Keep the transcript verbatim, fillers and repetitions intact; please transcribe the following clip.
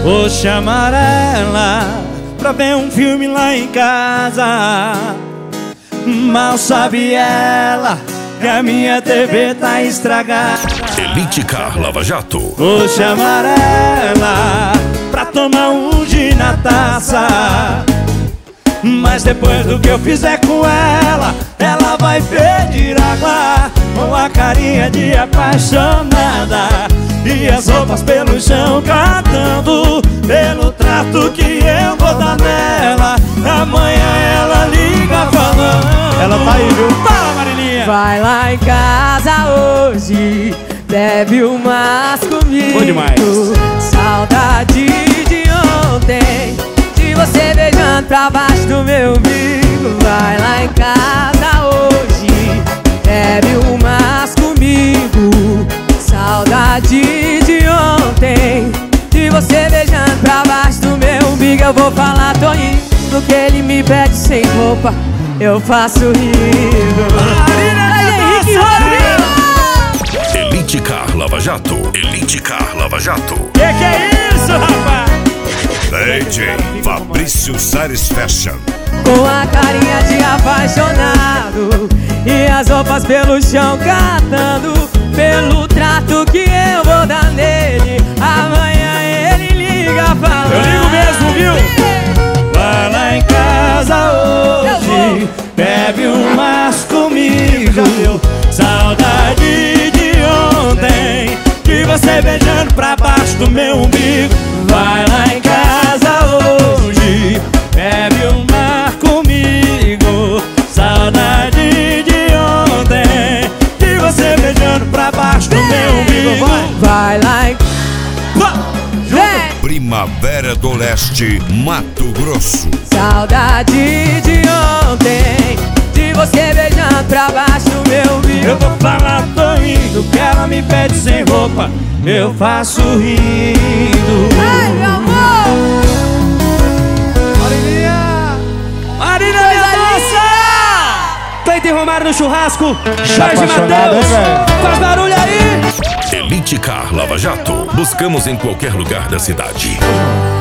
Vou chamar ela pra ver um filme lá em casa. Mal sabe ela que a minha T V tá estragada. Elite Car Lava Jato. Vou chamar ela pra tomar um gin na taça. Mas depois do que eu fizer com ela, ela vai pedir água com a carinha de apaixonada e as roupas pelo chão cantando pelo trato que eu vou dar nela. Amanhã ela liga falando. Ela tá aí, viu? Fala, Marilinha! Vai lá em casa hoje, bebe umas comigo. Bom demais. Saudade de ontem, de você beijando pra baixo do meu umbigo. Vai lá em casa hoje, bebe umas comigo. Saudade de ontem, de você beijando pra baixo do meu umbigo. Eu vou falar, tô indo, que ele me pede sem roupa, eu faço rindo. Henrique Rodrigo! Elite Car Lava Jato. Elite Car Lava Jato. Que que é isso, rapaz? D J Fabrício Sares Fashion. Com a carinha de apaixonado e as roupas pelo chão catando pelo trato que eu vou dar nele. Amanhã ele liga falando. Eu ligo mesmo, viu? Vai lá em casa hoje, bebe umas comigo. Saudade de ontem, de você beijando pra baixo do meu umbigo. Vai lá em casa hoje, bebe uma comigo. Saudade de ontem, de você beijando pra baixo do meu umbigo. Vai, vai lá em... Vem! Primavera do Leste, Mato Grosso. Saudade de ontem, de você beijando pra baixo do meu umbigo. eu vou falar, tô indo, que ela me pede sem roupa, eu faço rindo. Ai, meu amor! Marilinha! Marilinha, minha moça! Cleiton Romário no churrasco, Jorge apaixonado, Matheus, hein, velho? faz barulho aí! Elite Car Lava Jato. Buscamos em qualquer lugar da cidade.